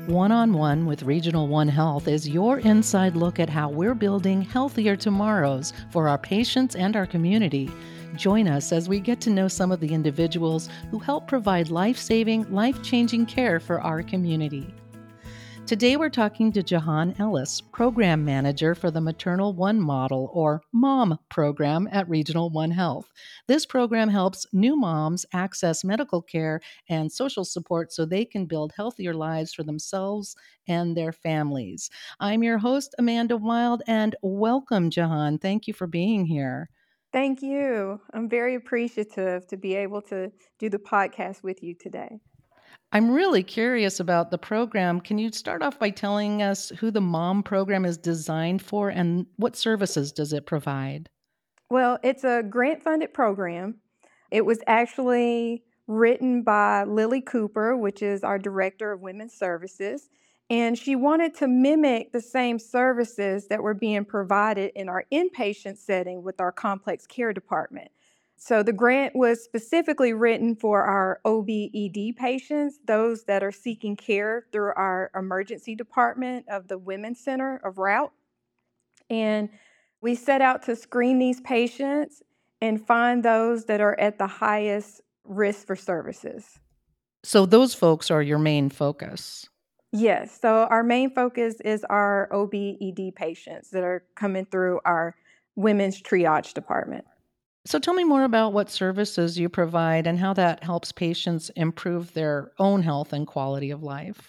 One on One with Regional One Health is your inside look at how we're building healthier tomorrows for our patients and our community. Join us as we get to know some of the individuals who help provide life saving, life changing care for our community. Today, we're talking to Jahan Ellis, Program Manager for the Maternal One Model, or MOM program at Regional One Health. This program helps new moms access medical care and social support so they can build healthier lives for themselves and their families. I'm your host, Amanda Wild, and welcome, Jahan. Thank you for being here. Thank you. I'm very appreciative to be able to do the podcast with you today. I'm really curious about the program. Can you start off by telling us who the MOM program is designed for and what services does it provide? Well, it's a grant funded program. It was actually written by Lily Cooper, which is our Director of Women's Services. And she wanted to mimic the same services that were being provided in our inpatient setting with our complex care department. So the grant was specifically written for our OB/ED patients, those that are seeking care through our emergency department of the Women's Center of Route. And we set out to screen these patients and find those that are at the highest risk for services. So those folks are your main focus. Yes, so our main focus is our OB/ED patients that are coming through our women's triage department. So tell me more about what services you provide and how that helps patients improve their own health and quality of life.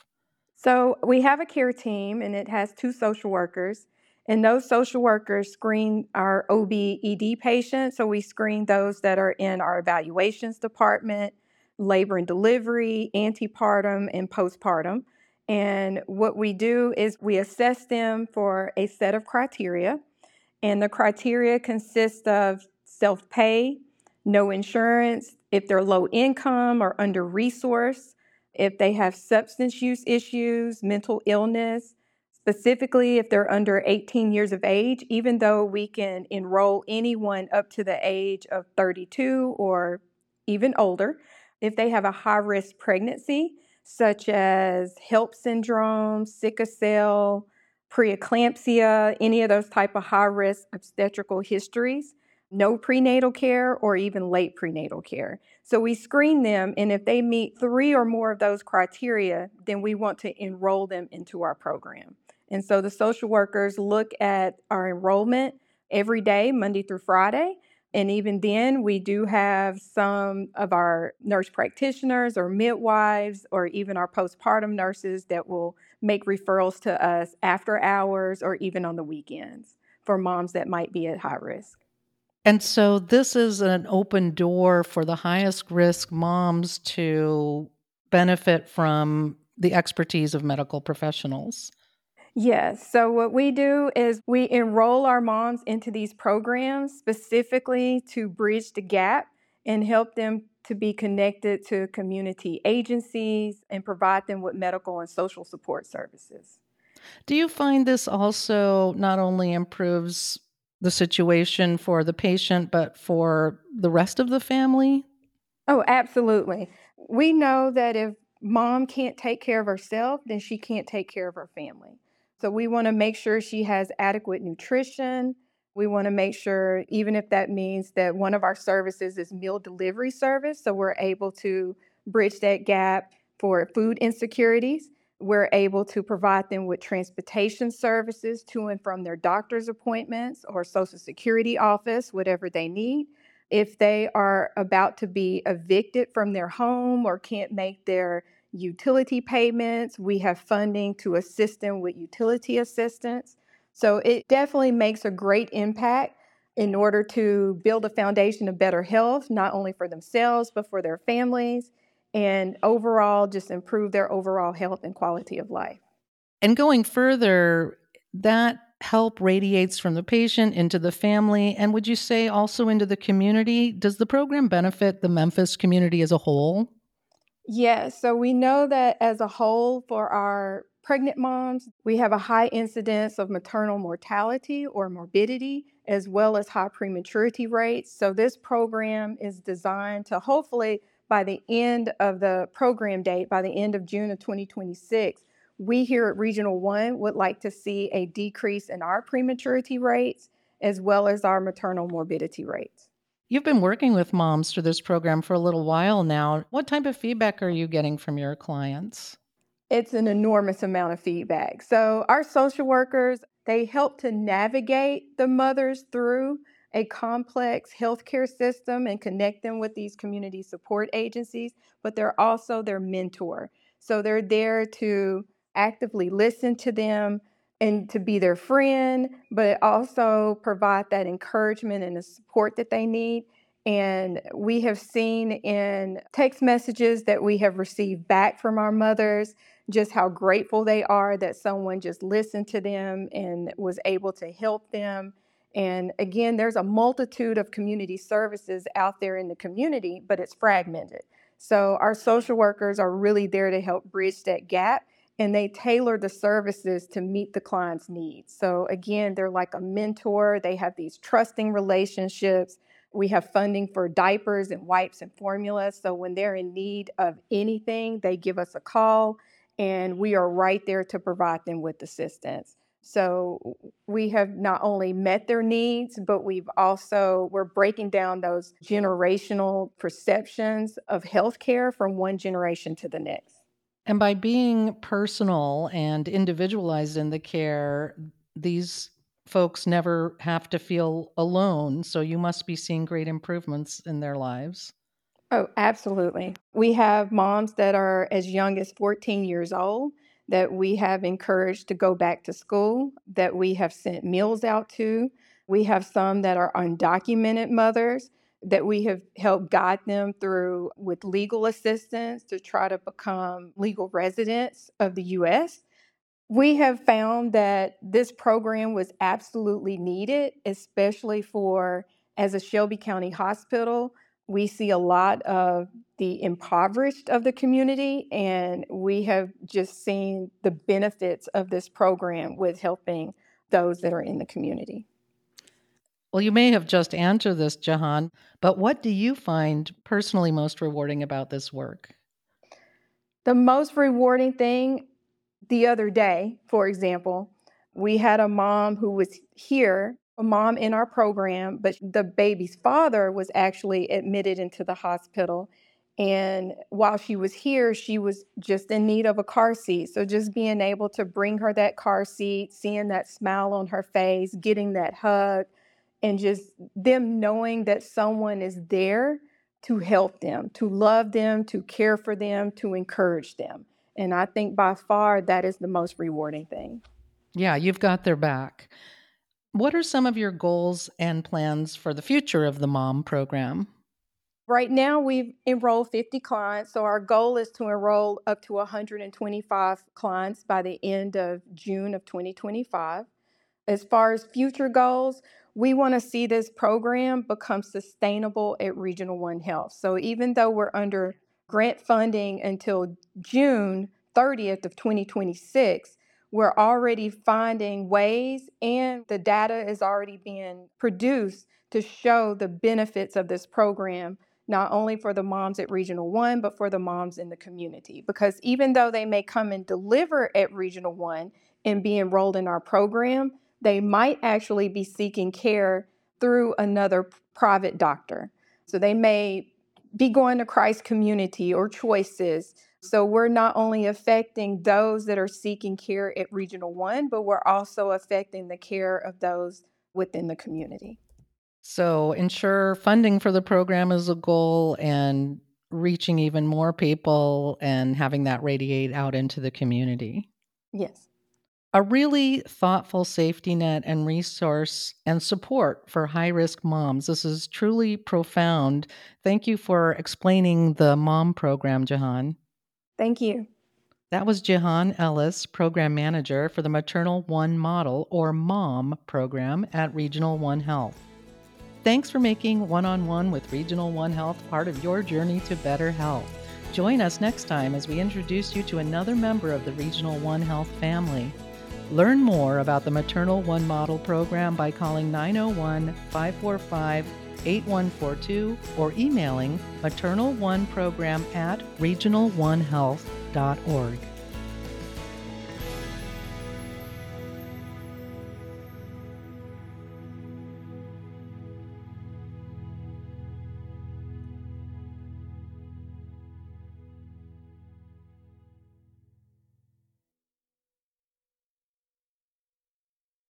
So we have a care team and it has 2 social workers. And those social workers screen our OB/ED patients. So we screen those that are in our evaluations department, labor and delivery, antepartum, and postpartum. And what we do is we assess them for a set of criteria. And the criteria consist of self-pay, no insurance, if they're low income or under-resourced, if they have substance use issues, mental illness, specifically if they're under 18 years of age, even though we can enroll anyone up to the age of 32 or even older, if they have a high-risk pregnancy, such as HELLP syndrome, sickle cell, preeclampsia, any of those type of high-risk obstetrical histories, no prenatal care or even late prenatal care. So we screen them, and if they meet 3 or more of those criteria, then we want to enroll them into our program. And so the social workers look at our enrollment every day, Monday through Friday. And even then, we do have some of our nurse practitioners or midwives or even our postpartum nurses that will make referrals to us after hours or even on the weekends for moms that might be at high risk. And so this is an open door for the highest risk moms to benefit from the expertise of medical professionals. Yes. So what we do is we enroll our moms into these programs specifically to bridge the gap and help them to be connected to community agencies and provide them with medical and social support services. Do you find this also not only improves the situation for the patient, but for the rest of the family? Oh, absolutely. We know that if mom can't take care of herself, then she can't take care of her family. So we want to make sure she has adequate nutrition. We want to make sure, even if that means that one of our services is meal delivery service, so we're able to bridge that gap for food insecurities. We're able to provide them with transportation services to and from their doctor's appointments or Social Security office, whatever they need. If they are about to be evicted from their home or can't make their utility payments, we have funding to assist them with utility assistance. So it definitely makes a great impact in order to build a foundation of better health, not only for themselves, but for their families, and overall just improve their overall health and quality of life. And going further, that help radiates from the patient into the family, and would you say also into the community? Does the program benefit the Memphis community as a whole? Yes, so we know that as a whole for our pregnant moms, we have a high incidence of maternal mortality or morbidity, as well as high prematurity rates. So this program is designed to hopefully by the end of the program date, by the end of June of 2026, we here at Regional One would like to see a decrease in our prematurity rates as well as our maternal morbidity rates. You've been working with moms through this program for a little while now. What type of feedback are you getting from your clients? It's an enormous amount of feedback. So our social workers, they help to navigate the mothers through a complex healthcare system and connect them with these community support agencies, but they're also their mentor. So they're there to actively listen to them and to be their friend, but also provide that encouragement and the support that they need. And we have seen in text messages that we have received back from our mothers just how grateful they are that someone just listened to them and was able to help them. And again, there's a multitude of community services out there in the community, but it's fragmented. So our social workers are really there to help bridge that gap, and they tailor the services to meet the client's needs. So again, they're like a mentor. They have these trusting relationships. We have funding for diapers and wipes and formulas. So when they're in need of anything, they give us a call, and we are right there to provide them with assistance. So we have not only met their needs, but we're breaking down those generational perceptions of healthcare from one generation to the next. And by being personal and individualized in the care, these folks never have to feel alone. So you must be seeing great improvements in their lives. Oh, absolutely. We have moms that are as young as 14 years old that we have encouraged to go back to school, that we have sent meals out to. We have some that are undocumented mothers that we have helped guide them through with legal assistance to try to become legal residents of the U.S. We have found that this program was absolutely needed, especially as a Shelby County hospital, we see a lot of the impoverished of the community, and we have just seen the benefits of this program with helping those that are in the community. Well, you may have just answered this, Jahan, but what do you find personally most rewarding about this work? The most rewarding thing, the other day, for example, we had a mom who was here, a mom in our program, but the baby's father was actually admitted into the hospital. And while she was here, she was just in need of a car seat. So just being able to bring her that car seat, seeing that smile on her face, getting that hug, and just them knowing that someone is there to help them, to love them, to care for them, to encourage them. And I think by far that is the most rewarding thing. Yeah, you've got their back. What are some of your goals and plans for the future of the MOM program? Right now, we've enrolled 50 clients, so our goal is to enroll up to 125 clients by the end of June of 2025. As far as future goals, we want to see this program become sustainable at Regional One Health. So even though we're under grant funding until June 30th of 2026, we're already finding ways, and the data is already being produced to show the benefits of this program, not only for the moms at Regional One, but for the moms in the community. Because even though they may come and deliver at Regional One and be enrolled in our program, they might actually be seeking care through another private doctor. So they may be going to Christ Community or Choices. So we're not only affecting those that are seeking care at Regional One, but we're also affecting the care of those within the community. So ensure funding for the program is a goal, and reaching even more people and having that radiate out into the community. Yes. A really thoughtful safety net and resource and support for high-risk moms. This is truly profound. Thank you for explaining the MOM program, Jahan. Thank you. That was Jahan Ellis, Program Manager for the Maternal One Model, or MOM program at Regional One Health. Thanks for making One-on-One with Regional One Health part of your journey to better health. Join us next time as we introduce you to another member of the Regional One Health family. Learn more about the Maternal One Model program by calling 901-545-8142 or emailing maternaloneprogram@regionalonehealth.org.